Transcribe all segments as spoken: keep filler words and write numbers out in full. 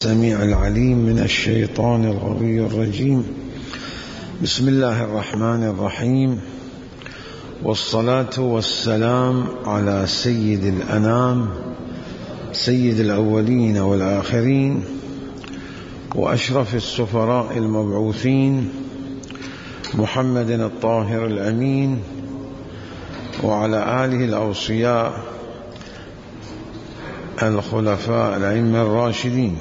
السميع العليم من الشيطان الغوي الرجيم. بسم الله الرحمن الرحيم، والصلاة والسلام على سيد الأنام، سيد الأولين والآخرين، وأشرف السفراء المبعوثين، محمد الطاهر الأمين، وعلى آله الأوصياء الخلفاء الأئمة الراشدين.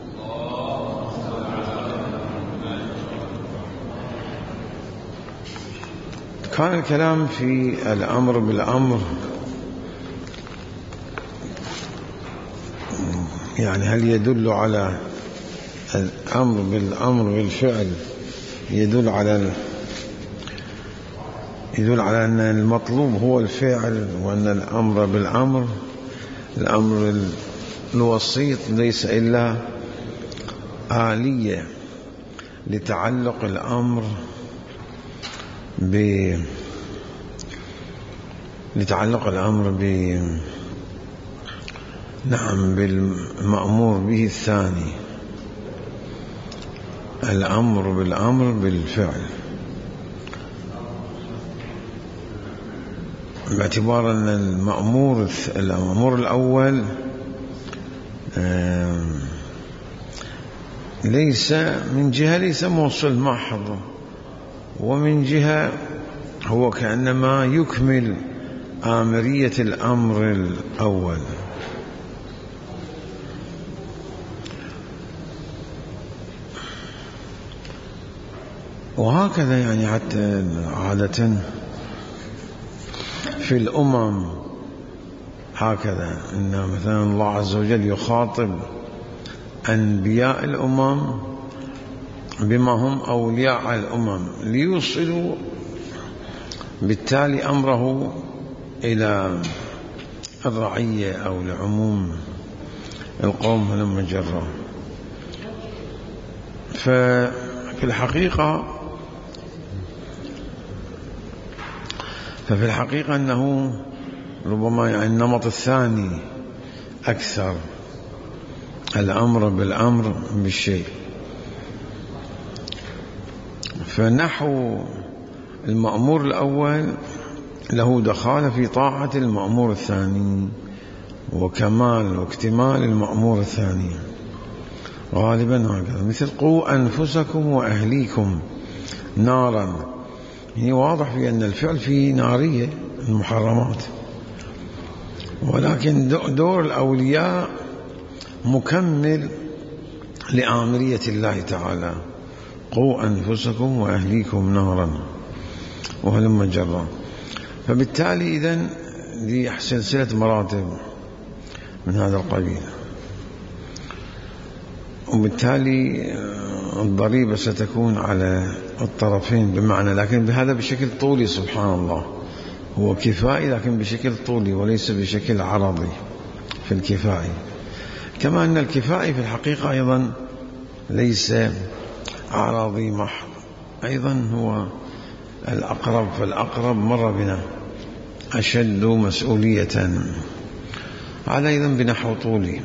كان الكلام في الأمر بالأمر، يعني هل يدل على الأمر بالأمر بالفعل يدل على يدل على أن المطلوب هو الفعل، وأن الأمر بالأمر الأمر الوسيط ليس إلا آلية لتعلق الأمر ب لتعلق الأمر ب نعم بالمأمور به الثاني، الأمر بالأمر بالفعل، باعتبار أن المأمور الأمر الأول ليس من جهة ليس موصل محض، ومن جهة هو كأنما يكمل آمرية الأمر الأول. وهكذا يعني حتى عادة في الأمم هكذا، إن مثلا الله عز وجل يخاطب أنبياء الأمم بما هم أولياء الأمم ليوصلوا بالتالي أمره إلى الرعية أو لعموم القوم لما جرى. ففي الحقيقة ففي الحقيقة أنه ربما يعني النمط الثاني أكثر، الأمر بالأمر بالشيء. فنحو المأمور الأول له دخالة في طاعة المأمور الثاني، وكمال واكتمال المأمور الثاني غالبا هكذا، مثل قوا أنفسكم وأهليكم نارا. يعني واضح في أن الفعل فيه نارية المحرمات، ولكن دور الأولياء مكمل لآمرية الله تعالى، قوا أنفسكم وأهليكم نارا وهلم جرا. فبالتالي إذن دي سلسلة مراتب من هذا القبيل، وبالتالي الضريبة ستكون على الطرفين بمعنى، لكن بهذا بشكل طولي. سبحان الله، هو كفائي لكن بشكل طولي وليس بشكل عرضي في الكفائي، كما أن الكفائي في الحقيقة أيضا ليس عرضي محض، أيضا هو الأقرب، فالأقرب مر بنا أشد مسؤولية، هذا أيضا بنحو طولي.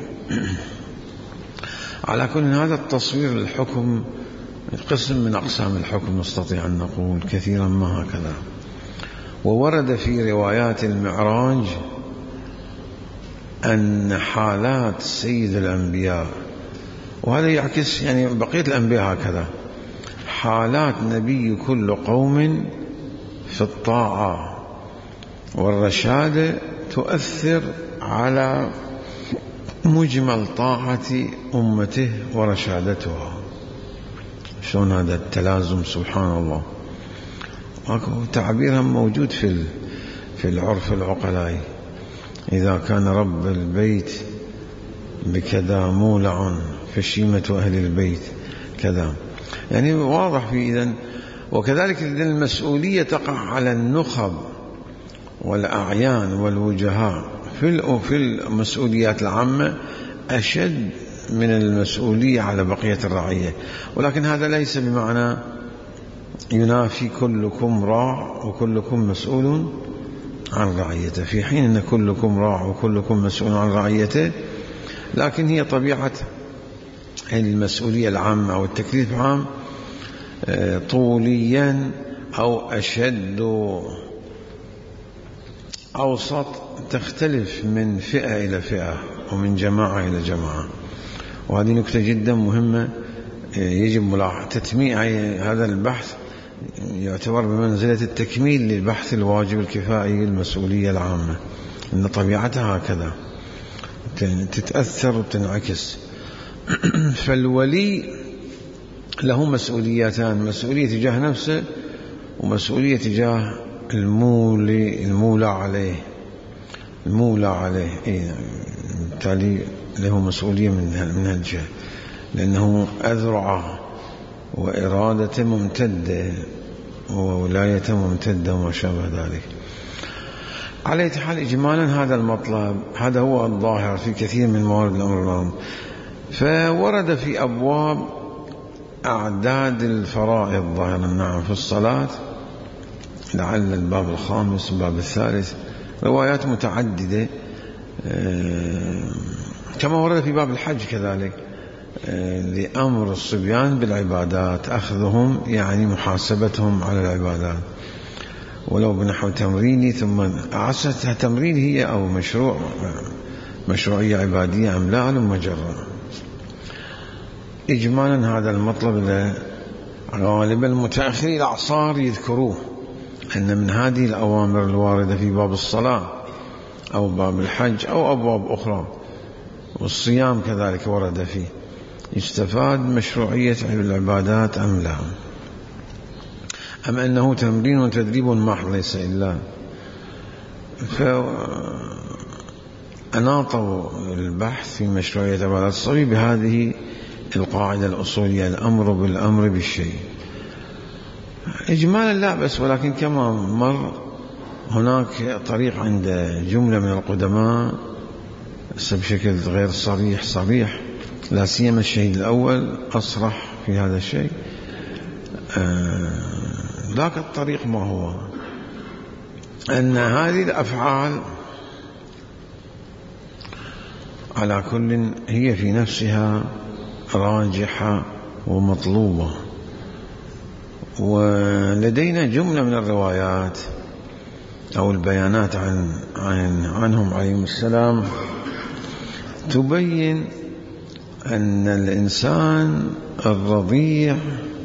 على كل هذا التصوير للحكم قسم من أقسام الحكم، نستطيع أن نقول كثيرا ما هكذا. وورد في روايات المعراج أن حالات سيد الأنبياء، وهذا يعكس يعني بقية الأنبياء هكذا، حالات نبي كل قوم في الطاعة والرشاد تؤثر على مجمل طاعة أمته ورشادتها. شلون هذا التلازم؟ سبحان الله. تعبيرها موجود في في العرف العقلائي، إذا كان رب البيت بكذا مولع فشيمة أهل البيت كذا، يعني واضح في إذن. وكذلك المسؤولية تقع على النخب والأعيان والوجهاء في المسؤوليات العامة أشد من المسؤولية على بقية الرعية، ولكن هذا ليس بمعنى ينافي كلكم راع وكلكم مسؤول عن رعيته، في حين أن كلكم راع وكلكم مسؤول عن رعيته، لكن هي طبيعة المسؤولية العامة أو التكليف العام طوليا أو أشد أوسط، تختلف من فئة إلى فئة ومن جماعة إلى جماعة. وهذه نكتة جدا مهمة يجب ملاحظة. تتميع هذا البحث يعتبر بمنزلة التكميل للبحث الواجب الكفائي المسؤولية العامة، إن طبيعتها هكذا تتأثر وتنعكس. فالولي له مسؤوليتان: مسؤولية تجاه نفسه ومسؤولية تجاه المولي المولى عليه المولى عليه إيه، بالتالي له مسؤولية من من هالجهة، لأنه أذرعه وإرادة ممتدة وولاية ممتدة وما شابه ذلك. على أي حال إجمالا هذا المطلب هذا هو الظاهر في كثير من موارد الأمر العام. فورد في أبواب أعداد الفرائض ظاهرا نعم في الصلاة، لعل الباب الخامس الباب الثالث، روايات متعددة، كما ورد في باب الحج كذلك لأمر الصبيان بالعبادات، أخذهم يعني محاسبتهم على العبادات ولو بنحو تمريني، ثم عسى تمرين هي أو مشروع مشروعية عبادية أم لا علم مجرى. إجمالا هذا المطلب غالبا المتأخرين الأعصار يذكروه، أن من هذه الأوامر الواردة في باب الصلاة أو باب الحج أو أبواب أخرى والصيام كذلك ورد فيه، يستفاد مشروعية العبادات أم لا، أم أنه تمرين وتدريب محض ليس إلا. فأناطوا البحث في مشروعية عبادات الصبي بهذه القاعدة الأصولية: الأمر بالأمر بالشيء. إجمالا لا بس، ولكن كما مر هناك طريق عند جملة من القدماء بشكل غير صريح صريح، لا سيما الشهيد الأول أصرح في هذا الشيء. آه ذاك الطريق ما هو أن هذه الأفعال على كل هي في نفسها راجحة ومطلوبة. ولدينا جملة من الروايات أو البيانات عن عن عنهم عليهم السلام تبين أن الإنسان الرضيع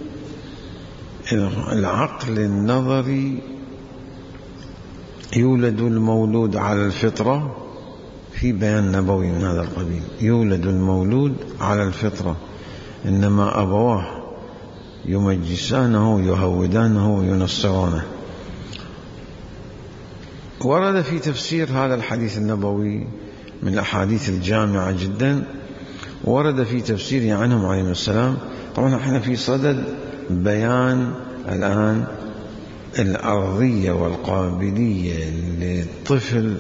العقل النظري يولد المولود على الفطرة، في بيان نبوي من هذا القبيل: يولد المولود على الفطرة، إنما أبواه يمجسانه يهودانه ينصرانه. ورد في تفسير هذا الحديث النبوي من الأحاديث الجامعة جدا، ورد في تفسيره عنهم عليهم السلام. طبعا احنا في صدد بيان الآن الأرضية والقابلية للطفل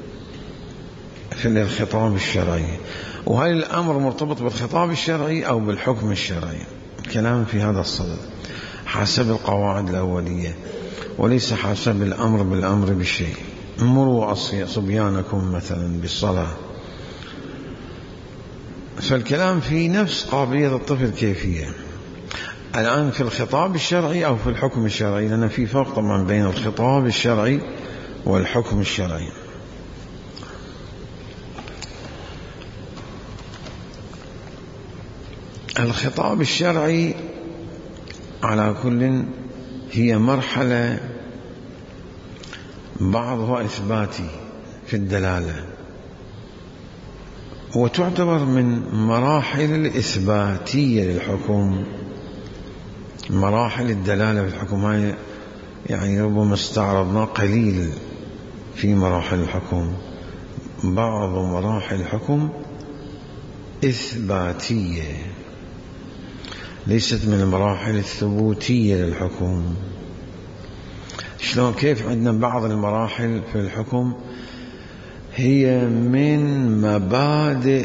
في الخطاب الشرعي، وهل الأمر مرتبط بالخطاب الشرعي أو بالحكم الشرعي؟ كلام في هذا الصدد حسب القواعد الأولية، وليس حسب الأمر بالأمر بالشيء. مروا صبيانكم مثلا بالصلاة، فالكلام في نفس قابلية الطفل كيفية الآن في الخطاب الشرعي أو في الحكم الشرعي، لأن في فرق طبعا بين الخطاب الشرعي والحكم الشرعي. الخطاب الشرعي على كل هي مرحلة بعضها إثباتي في الدلالة، وتعتبر من مراحل الإثباتية للحكم. مراحل الدلالة في الحكم هاي يعني ربما استعرضنا قليل في مراحل الحكم. بعض مراحل الحكم إثباتية ليست من المراحل الثبوتية للحكم. شلون كيف عندنا بعض المراحل في الحكم هي من مبادئ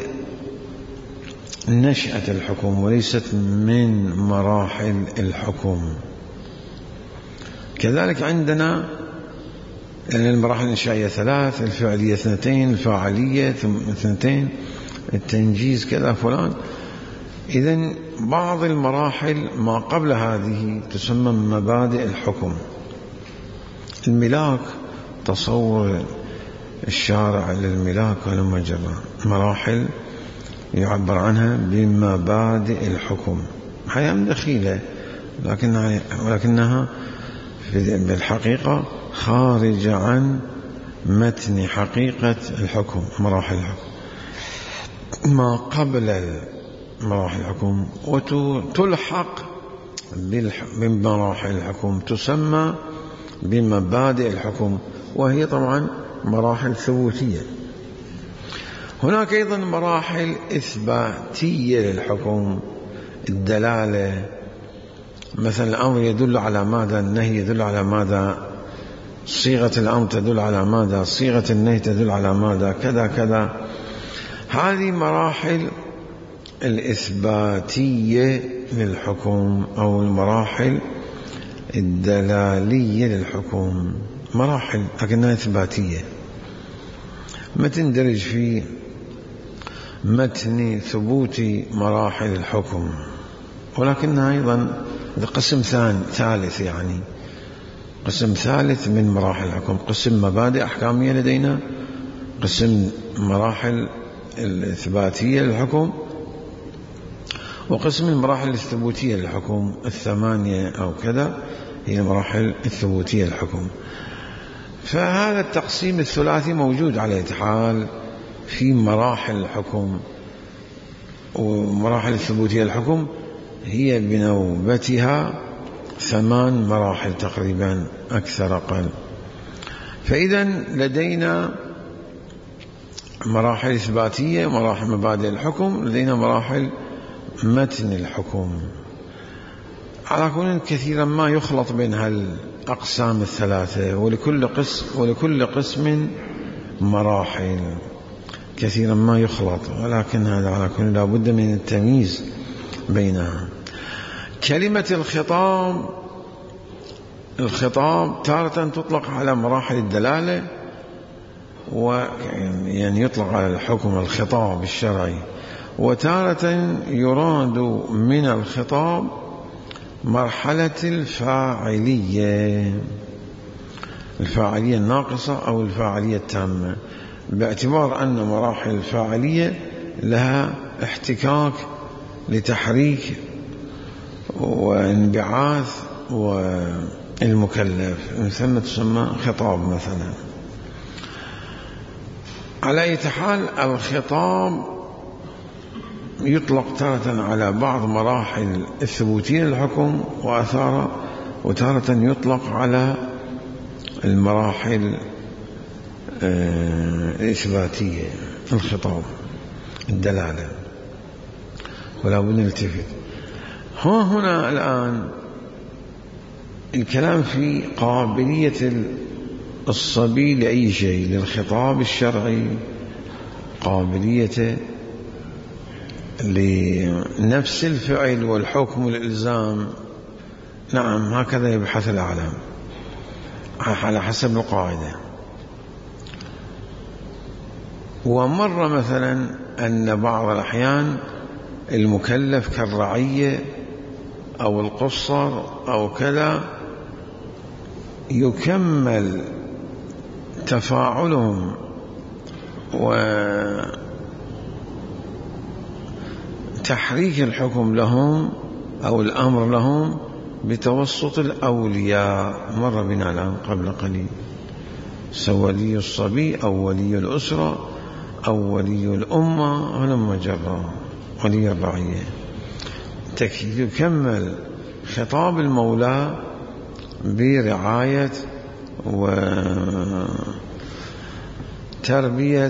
نشأة الحكم وليست من مراحل الحكم. كذلك عندنا يعني المراحل الإنشائية ثلاث، الفعلية اثنتين، الفاعلية اثنتين، التنجيز كذا فلان. إذن بعض المراحل ما قبل هذه تسمى مبادئ الحكم. الملاك، تصور الشارع للملاك ولما جرى مراحل يعبر عنها بمبادئ الحكم، حياة دخيلة لكنها, ولكنها بالحقيقة خارجة عن متن حقيقة الحكم. مراحل الحكم ما قبل مراحل الحكم وتلحق بمراحل الحكم تسمى بمبادئ الحكم، وهي طبعا مراحل ثبوتية. هناك أيضا مراحل إثباتية للحكم، الدلالة، مثلا الأمر يدل على ماذا، النهي يدل على ماذا، صيغة الأمر تدل على ماذا، صيغة النهي تدل على ماذا، كذا كذا. هذه مراحل الإثباتية للحكم أو المراحل الدلالية للحكم، مراحل لكنها إثباتية، ما تندرج في متن ثبوت مراحل الحكم، ولكنها أيضا قسم ثالث، يعني قسم ثالث من مراحل الحكم، قسم مبادئ أحكامية لدينا، قسم مراحل الإثباتية للحكم، وقسم المراحل الثبوتية للحكم الثمانية أو كذا هي المراحل الثبوتية للحكم. فهذا التقسيم الثلاثي موجود على حال في مراحل الحكم، ومراحل الثبوتية للحكم هي بنوبتها ثمان مراحل تقريبا أكثر أقل. فإذا لدينا مراحل إثباتية، مراحل مبادئ الحكم، لدينا مراحل متن الحكم. على كل كثيرا ما يخلط بين هالأقسام الثلاثة، ولكل قسم ولكل قسم مراحل، كثيرا ما يخلط، ولكن هذا على كل لا بد من التمييز بينها. كلمة الخطاب، الخطاب تارة تطلق على مراحل الدلالة، ويعني يطلق على الحكم الخطاب الشرعي، وتارة يراد من الخطاب مرحلة الفاعلية، الفاعلية الناقصة أو الفاعلية التامة، باعتبار أن مراحل الفاعلية لها احتكاك لتحريك وانبعاث والمكلف، مثل تسمى خطاب مثلا. على أي حال الخطاب يطلق تارة على بعض مراحل الثبوتية للحكم وأثاره، وتارة يطلق على المراحل الإثباتية، الخطاب، الدلالة، ولا بد نلتفت. ها هنا الآن الكلام في قابلية الصبي لأي شيء، للخطاب الشرعي، قابلية لنفس الفعل والحكم والإلزام. نعم، هكذا يبحث الأعلام على حسب القاعدة. ومر مثلا أن بعض الأحيان المكلف كالرعية أو القصر أو كذا يكمل تفاعلهم وتحريك الحكم لهم أو الأمر لهم بتوسط الأولياء. مر بنا الآن قبل قليل، سولي الصبي أو ولي الأسرة أو ولي الأمة ولما جرى ولي الرعية، يكمل خطاب المولى برعاية وتربية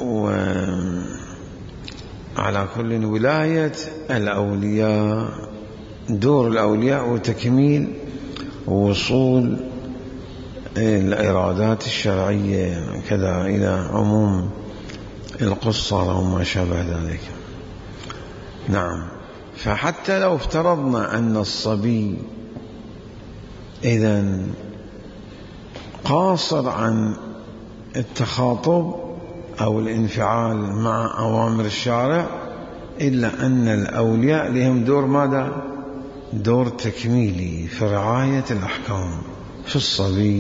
وعلى كل ولاية الأولياء، دور الأولياء وتكميل ووصول الإرادات الشرعية كذا إلى عموم القصة وما شابه ذلك. نعم، فحتى لو افترضنا أن الصبي إذن قاصر عن التخاطب أو الانفعال مع أوامر الشارع، إلا أن الأولياء لهم دور ماذا؟ دور تكميلي في رعاية الأحكام في الصبي.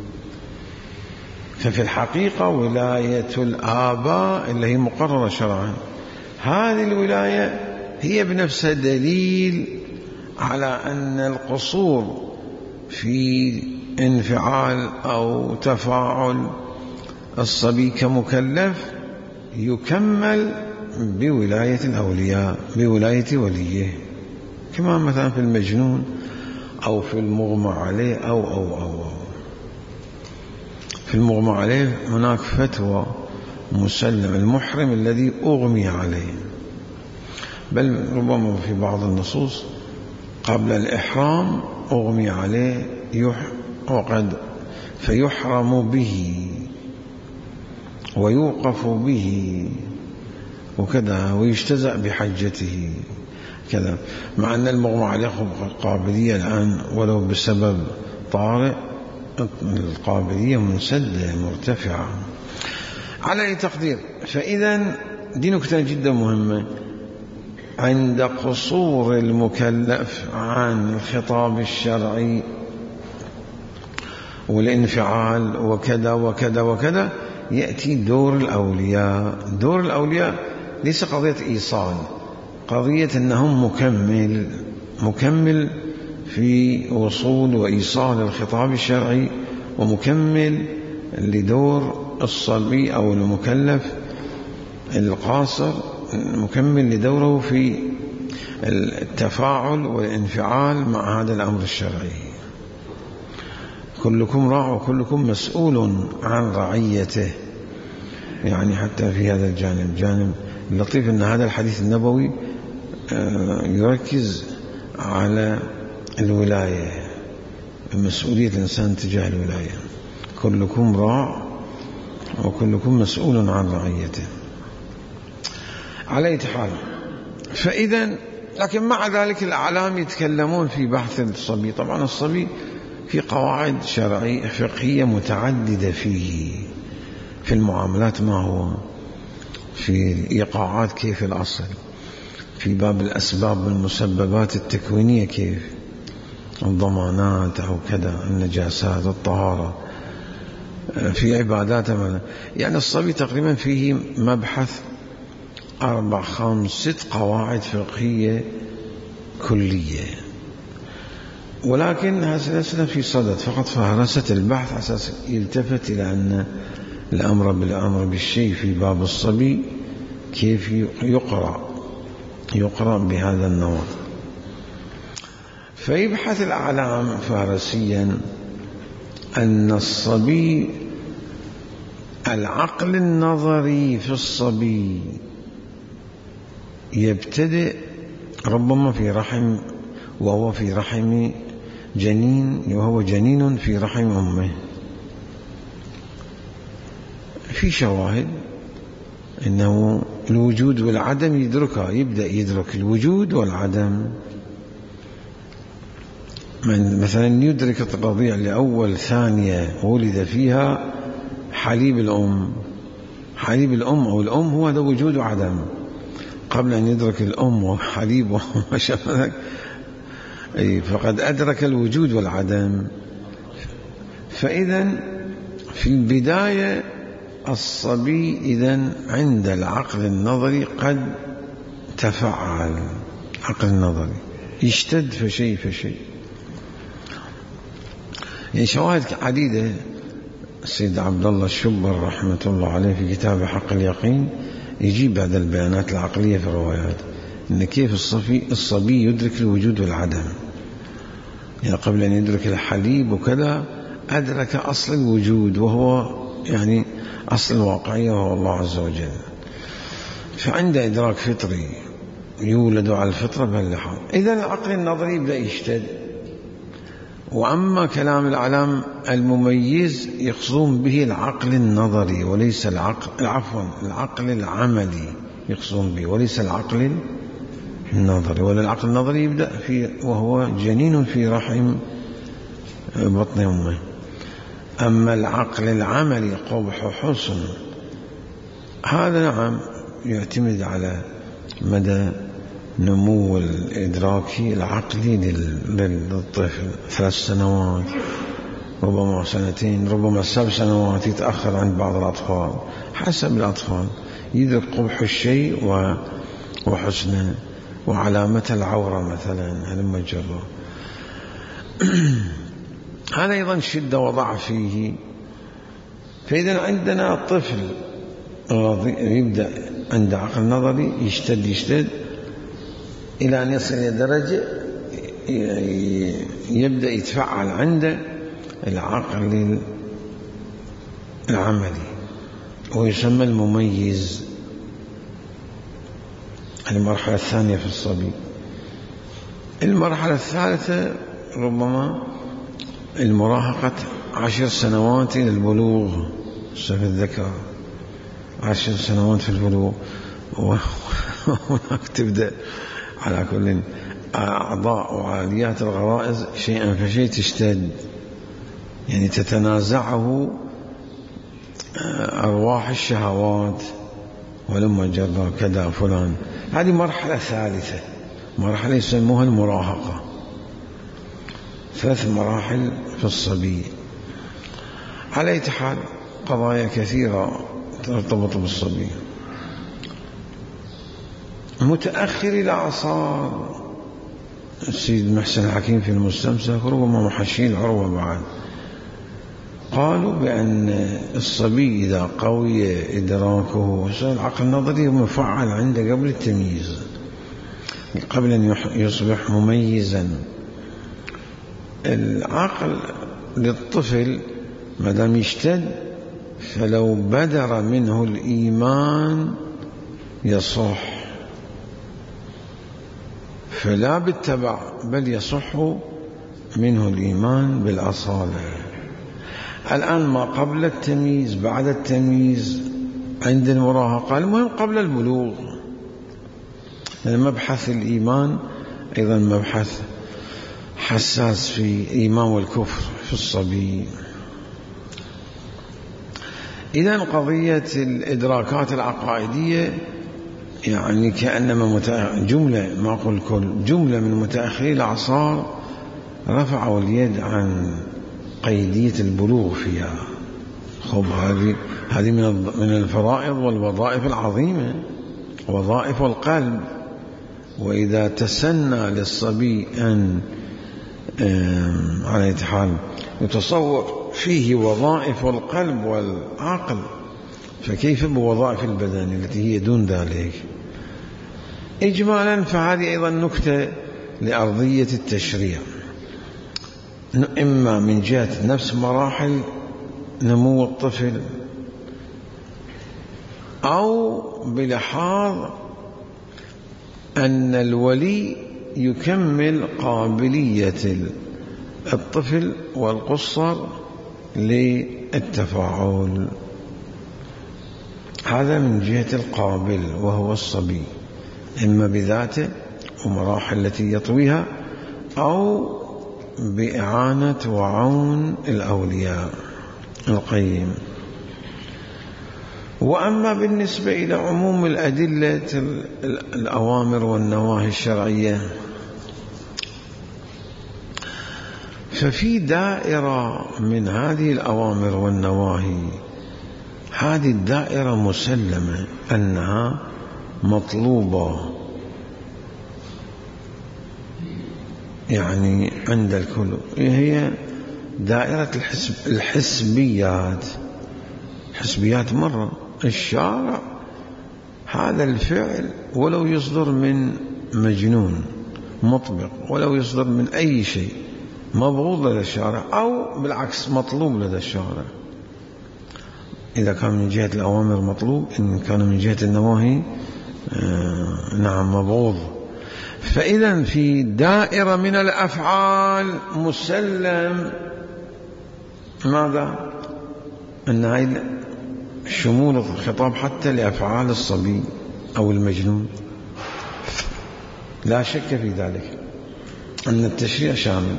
ففي الحقيقة ولاية الآباء اللي هي مقررة شرعا، هذه الولاية هي بنفسها دليل على أن القصور في انفعال أو تفاعل الصبي كمكلف يكمل بولاية الأولياء، بولاية وليه، كما مثلا في المجنون أو في المغمى عليه أو أو أو, أو. في المغمى عليه هناك فتوى مسلم المحرم الذي أغمي عليه، بل ربما في بعض النصوص قبل الإحرام أغمي عليه وقد فيحرم به ويوقف به وكذا ويجتزأ بحجته كذا، مع أن المغمى عليه قابلية الآن ولو بسبب طارئ القابلية منسدة مرتفعة على أي تقدير. فإذا دي نكتة جدا مهمة، عند قصور المكلف عن الخطاب الشرعي والانفعال وكذا وكذا وكذا يأتي دور الأولياء. دور الأولياء ليس قضية إيصال، قضية أنهم مكمل مكمل في وصول وإيصال الخطاب الشرعي، ومكمل لدور الصبي أو المكلف القاصر، مكمل لدوره في التفاعل والانفعال مع هذا الأمر الشرعي. كلكم راع وكلكم مسؤول عن رعيته. يعني حتى في هذا الجانب جانب لطيف أن هذا الحديث النبوي يركز على الولاية، مسؤولية الإنسان تجاه الولاية. كلكم راع وكلكم مسؤول عن رعيته على أي حال. فإذا لكن مع ذلك الأعلام يتكلمون في بحث الصبي. طبعا الصبي في قواعد شرعية فقهية متعددة فيه، في المعاملات ما هو، في الإيقاعات كيف الأصل، في باب الأسباب والمسببات التكوينية كيف، الضمانات أو كذا، النجاسات، الطهارة، في عبادات. يعني الصبي تقريبا فيه مبحث أربع خمس ست قواعد فقهية كلية، ولكن هذا في صدد فقط فهرست البحث أساس يلتفت إلى أن الأمر بالأمر بالشيء في باب الصبي كيف يقرأ يقرأ بهذا النوع. فيبحث الأعلام فارسيا أن الصبي العقل النظري في الصبي يبتدئ ربما في رحم، وهو في رحم جنين، وهو جنين في رحم أمه. في شواهد إنه الوجود والعدم يدركها، يبدأ يدرك الوجود والعدم. من مثلا يدرك الرضيع لأول ثانية ولد فيها حليب الأم، حليب الأم أو الأم هو هذا وجود وعدم، قبل أن يدرك الأم وحليب وما شابه ذلك فقد أدرك الوجود والعدم. فإذا في البداية الصبي إذن عند العقل النظري قد تفعل، عقل النظري يشتد فشيء فشيء. يعني شواهد عديدة السيد عبد الله الشبر رحمة الله عليه في كتابه حق اليقين يجيب هذا البيانات العقلية في الروايات، إن كيف الصبي, الصبي يدرك الوجود والعدم. يعني قبل أن يدرك الحليب وكذا أدرك أصل الوجود، وهو يعني أصل الواقعية وهو الله عز وجل. فعند إدراك فطري يولد على الفطرة بهاللحاظ. إذا العقل النظري يبدأ يشتد. وأما كلام العلام المميز يقصدون به العقل النظري وليس العقل، عفوا العقل العملي يقصدون به وليس العقل النظري. ولا العقل النظري يبدأ في وهو جنين في رحم بطن أمه. أما العقل العملي قبح حسن هذا نعم يعتمد على مدى نمو الإدراكي العقلي للطفل. ثلاث سنوات، ربما سنتين، ربما سبع سنوات، يتأخر عند بعض الأطفال حسب الأطفال، يدرك قبح الشيء وحسنه وعلامة العورة مثلا. هلما جرى. هذا أيضا شدة وضعف فيه. فإذا عندنا الطفل يبدأ عند عقل نظري يشتد يشتد إلى أن يصل إلى درجة يبدأ يتفعل عنده العقل العملي ويسمى المميز. المرحلة الثانية في الصبي. المرحلة الثالثة ربما المراهقة، عشر سنوات إلى البلوغ في الذكر، عشر سنوات في البلوغ. وهناك تبدأ على كل أعضاء وعاليات الغرائز شيئا فشيء تشتد، يعني تتنازعه أرواح الشهوات ولما جرى كذا فلان. هذه مرحلة ثالثة، مرحلة يسموها المراهقة. ثلاث مراحل في الصبي. على أي حال قضايا كثيرة ترتبط بالصبي. متأخر الأعصار، السيد محسن الحكيم في المستمسك ربما محشين العروة بعد، قالوا بأن الصبي إذا قوي إدراكه العقل النظري مفعل عنده قبل التمييز، قبل أن يصبح مميزا. العقل للطفل ما دام يشتد، فلو بدر منه الإيمان يصح، فلا بالتبع بل يصح منه الإيمان بالأصالة. الآن ما قبل التمييز بعد التمييز عند المراهقة، المهم قبل البلوغ. مبحث الإيمان أيضا مبحث حساس في إيمان والكفر في الصبي. إذن قضية الإدراكات العقائدية يعني كأنما جملة، ما أقول كل جملة من متأخري الأعصار رفعوا اليد عن قيدية البلوغ فيها. خب هذه هذه من الفرائض والوظائف العظيمة، وظائف القلب. وإذا تسنى للصبي أن على حال يتصور فيه وظائف القلب والعقل، فكيف بوظائف البدن التي هي دون ذلك؟ إجمالا فهذه أيضا نكتة لأرضية التشريع، إما من جهة نفس مراحل نمو الطفل، أو بلحاظ أن الولي يكمل قابلية الطفل والقصر للتفاعل. هذا من جهة القابل وهو الصبي، إما بذاته ومراحل التي يطويها، أو بإعانة وعون الأولياء القيم. وأما بالنسبة إلى عموم الأدلة الأوامر والنواهي الشرعية، ففي دائرة من هذه الأوامر والنواهي، هذه الدائرة مسلمة أنها مطلوبة يعني عند الكل، هي دائرة الحسب الحسبيات. حسبيات مرة الشارع هذا الفعل ولو يصدر من مجنون مطبق، ولو يصدر من أي شيء، مبغوض لدى الشارع، أو بالعكس مطلوب لدى الشارع. إذا كان من جهة الأوامر مطلوب، إن كان من جهة النواهي آه نعم مبغوض. فإذا في دائرة من الأفعال مسلم ماذا؟ أن هذا شمول الخطاب حتى لأفعال الصبي أو المجنون، لا شك في ذلك أن التشريع شامل.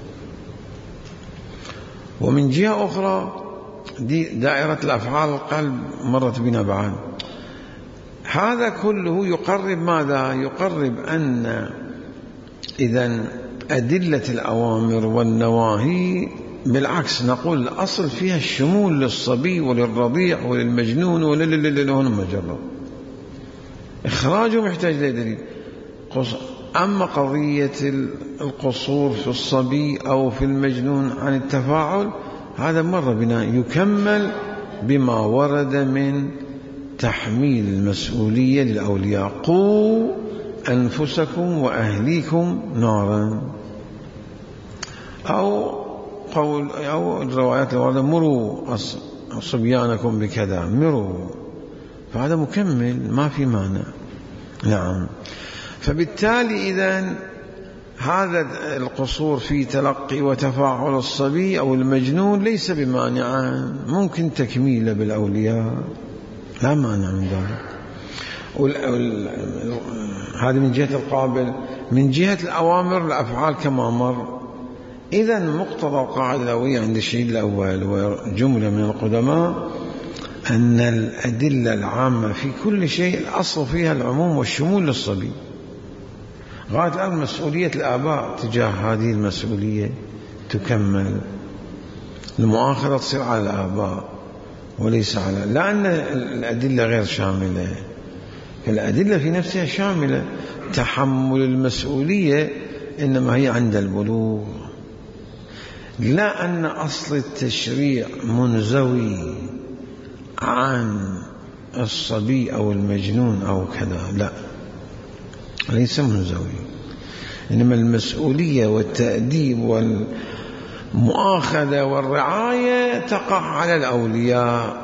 ومن جهة أخرى دي دائرة الأفعال القلب مرت بنا بعد، هذا كله يقرب ماذا؟ يقرب أن إذن أدلة الأوامر والنواهي بالعكس نقول الأصل فيها الشمول للصبي وللرضيع وللمجنون وللهن مجرد، إخراجه محتاج لدليل. أما قضية القصور في الصبي أو في المجنون عن التفاعل هذا مر بنا، يكمل بما ورد من تحميل المسؤولية للأولياء: قوا أنفسكم وأهليكم نارا، أو قول أو الروايات الواردة: مروا صبيانكم بكذا، مروا. فهذا مكمل ما في مانع. نعم. فبالتالي إذن هذا القصور في تلقي وتفاعل الصبي أو المجنون ليس بمانع، ممكن تكميله بالأولياء، لا مانع من ذلك. هذا من جهة القابل. من جهة الأوامر الأفعال كما مر. إذن مقتضى القاعدة الأولية عند الشيء الأول وجملة من القدماء أن الأدلة العامة في كل شيء الأصل فيها العموم والشمول للصبي. غاية الآن مسؤولية الآباء تجاه هذه المسؤولية تكمل، المؤاخذة تصير على الآباء وليس على، لأن الأدلة غير شاملة. الأدلة في نفسها شاملة، تحمل المسؤولية إنما هي عند البلوغ، لا أن أصل التشريع منزوي عن الصبي أو المجنون أو كذا، لا، ليس منزوي. إنما المسؤولية والتأديب والمؤاخذة والرعاية تقع على الأولياء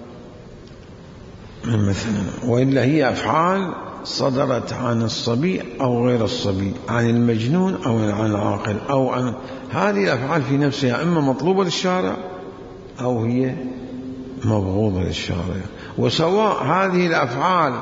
مثلا، وإلا هي أفعال صدرت عن الصبي أو غير الصبي، عن المجنون أو عن العاقل، أو عن هذه الأفعال في نفسها إما مطلوبة للشارع أو هي مبغوضة للشارع. وسواء هذه الأفعال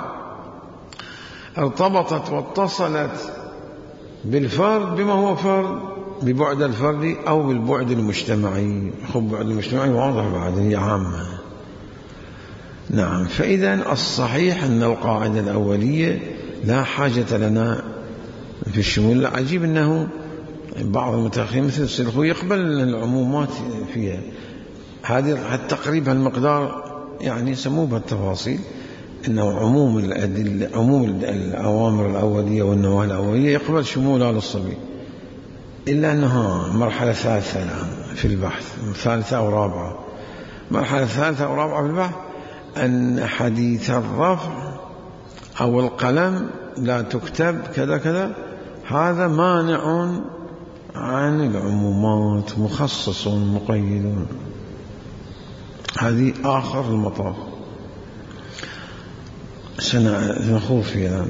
ارتبطت واتصلت بالفرد بما هو فرد ببعد الفردي أو بالبعد المجتمعي. خب بعد المجتمعي واضح، بعد هي عامة. نعم. فإذا الصحيح أن القاعدة الأولية لا حاجة لنا في الشمول. العجيب أنه بعض المتأخرين مثل السلخوي يقبل العمومات فيها، هذه التقريب المقدار يعني يسموه بالتفاصيل أنه عموم الأدلة، عموم الأوامر الأولية والنواهي الأولية يقبل شمولها للصبي، إلا أنها مرحلة ثالثة الآن في البحث، ثالثة أو رابعة. مرحلة ثالثة أو رابعة في البحث أن حديث الرفع أو القلم لا تكتب كذا كذا، هذا مانع عن العمومات، مخصص مقيد. هذه آخر المطاف سنخوض فيها.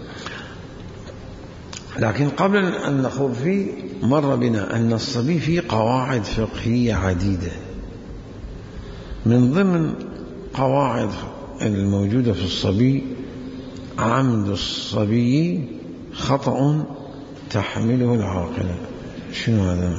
لكن قبل أن نخوض فيه مر بنا أن الصبي فيه قواعد فقهية عديدة. من ضمن قواعد الموجودة في الصبي: عمد الصبي خطأ تحمله العاقلة. شنو هذا؟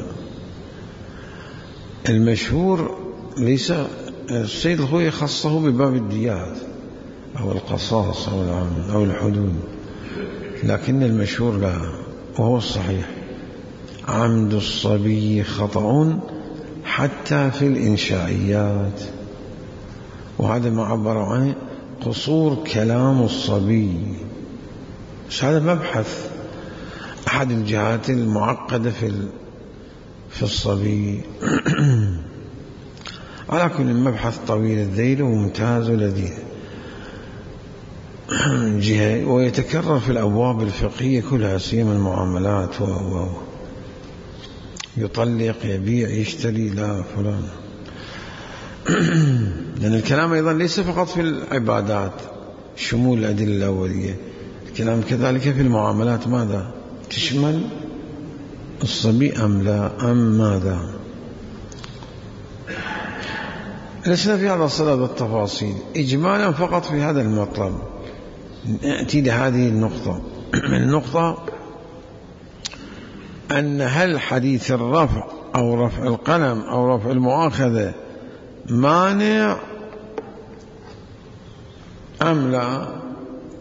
المشهور ليس السيد الخوي خصه بباب الديات أو القصاص أو العمد أو الحدود، لكن المشهور لا، وهو الصحيح: عمد الصبي خطأ حتى في الإنشائيات. وهذا ما عبر عنه قصور كلام الصبي. هذا مبحث أحد الجهات المعقدة في في الصبي. على كل مبحث طويل الذيل وممتاز ولذيذ جهة، ويتكرر في الأبواب الفقهية كلها، سيما المعاملات، و يطلق يبيع يشتري لا فلان. لأن الكلام أيضا ليس فقط في العبادات شمول الأدلة الأولية، الكلام كذلك في المعاملات. ماذا تشمل الصبي أم لا، أم ماذا؟ لسنا في هذا الصدد التفاصيل، إجمالا فقط في هذا المطلب نأتي لهذه النقطة. النقطة أن هل حديث الرفع أو رفع القلم أو رفع المؤاخذة مانع أم لا؟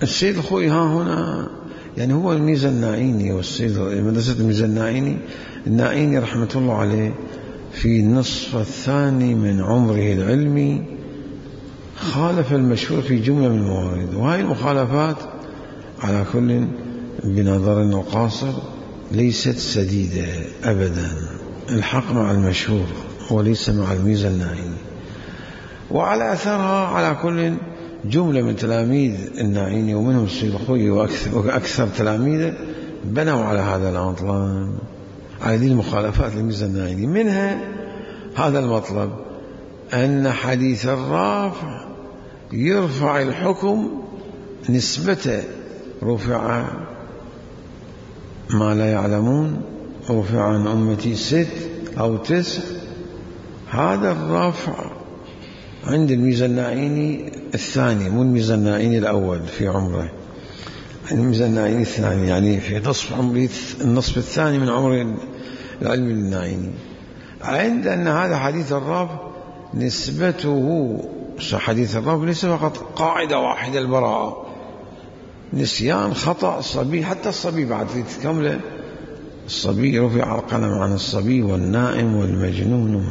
السيد الخوئي ها هنا يعني هو الميزة النائيني، والسيد مدرسة الميزة النائيني النائيني رحمة الله عليه في النصف الثاني من عمره العلمي خالف المشهور في جملة من الموارد، وهذه المخالفات على كل بنظرنا القاصر ليست سديدة أبدا. الحق مع المشهور وليس مع الميزة النائيني، وعلى أثرها على كل جملة من تلاميذ النائيني ومنهم السيد الخوئي وأكثر, وأكثر تلاميذه بنوا على هذا العطلان، على هذه المخالفات للميزة النائيني. منها هذا المطلب أن حديث الرافع يرفع الحكم نسبة رفع ما لا يعلمون، رفع عن أمتي ست أو تسع. هذا الرافع عند الميزة النائيني الثاني، مو الميزة النائيني الأول في عمره، الميزة النائيني الثاني، يعني في نصف عمره النصف الثاني من عمر العلم النائيني. عند أن هذا حديث الرافع نسبته، حديث الرافع ليس فقط قاعدة واحدة البراءة، نسيان خطأ الصبي، حتى الصبي بعد في كاملة، الصبي رفع القلم عن الصبي والنائم والمجنون.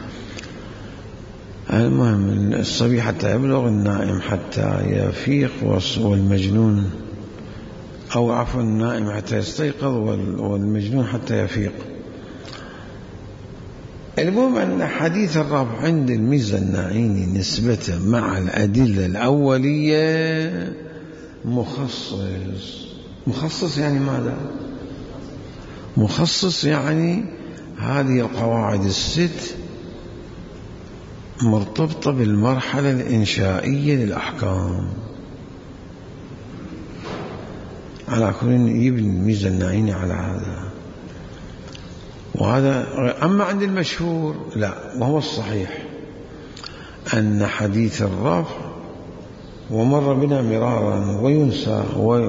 المهم الصبي حتى يبلغ، النائم حتى يفيق، والمجنون أو عفوا النائم حتى يستيقظ والمجنون حتى يفيق. المهم أن حديث الرافع عند الميزة النائيني نسبة مع الأدلة الأولية مخصص. مخصص يعني ماذا؟ مخصص يعني هذه القواعد الست مرتبطة بالمرحلة الإنشائية للأحكام. على كل يبني الميزة النائيني على هذا، وهذا. أما عند المشهور لا، وهو الصحيح أن حديث الرافع ومر بنا مرارا وينسى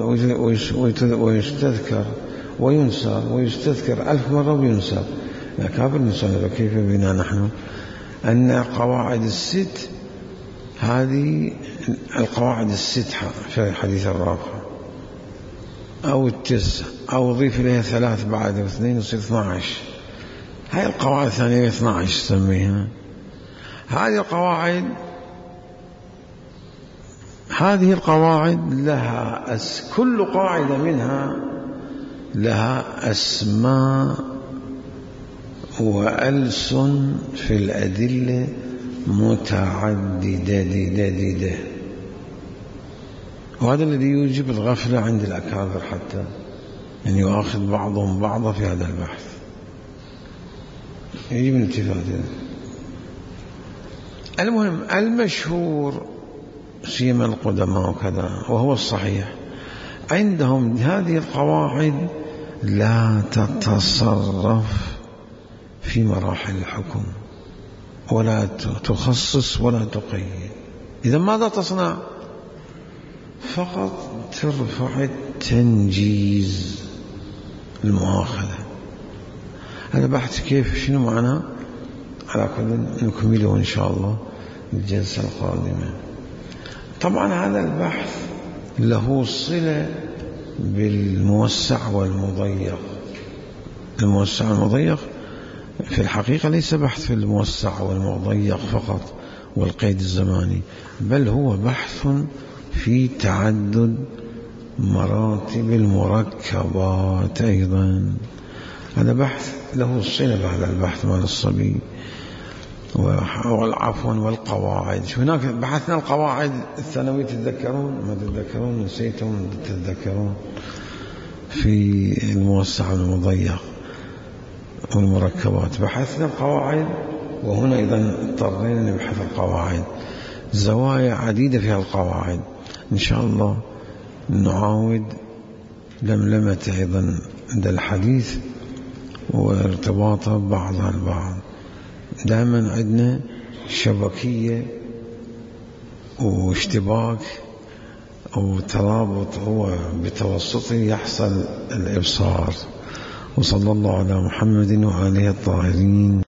ويستذكر وينسى ويستذكر ألف مرة وينسى، لا كافر نسأل كيف بنا نحن أن قواعد الست، هذه القواعد الست في حديث الرافع أو التسع أو ضيف إليها ثلاث بعد واثنين يصير اثنا عشر. هاي القواعد الثانية اثنا عشر سميها. هذه القواعد هذه القواعد لها أس كل قاعدة منها لها أسماء وألسن في الأدلة متعددة ديدة ديدة. وهذا الذي يوجب الغفلة عند الأكابر، حتى أن يؤاخذ بعضهم بعضا في هذا البحث، يجب الالتفات. المهم المشهور سيما القدماء وكذا، وهو الصحيح عندهم هذه القواعد لا تتصرف في مراحل الحكم ولا تخصص ولا تقيد. إذا ماذا تصنع؟ فقط ترفع التنجيز، المؤاخذة. هذا بحث كيف شنو معناه، على كل نكمله إن شاء الله الجلسة القادمة. طبعا هذا البحث له صلة بالموسع والمضيق. الموسع والمضيق في الحقيقة ليس بحث في الموسع والمضيق فقط والقيد الزماني، بل هو بحث في تعدد مراتب المركبات أيضا. هذا بحث له صلة بهذا البحث مال الصبي والعفو والقواعد. هناك بحثنا القواعد الثانوية، تتذكرون؟ ما تتذكرون؟ نسيتم تتذكرون؟ في الموسع والمضيق والمركبات بحثنا القواعد، وهنا أيضا اضطرينا نبحث القواعد. زوايا عديدة في القواعد. إن شاء الله نعاود لملمة أيضا عند الحديث وارتباطه بعضها البعض. دائما عندنا شبكية واشتباك وترابط، هو بتوسطه يحصل الإبصار. وصلى الله على محمد وآله الطاهرين.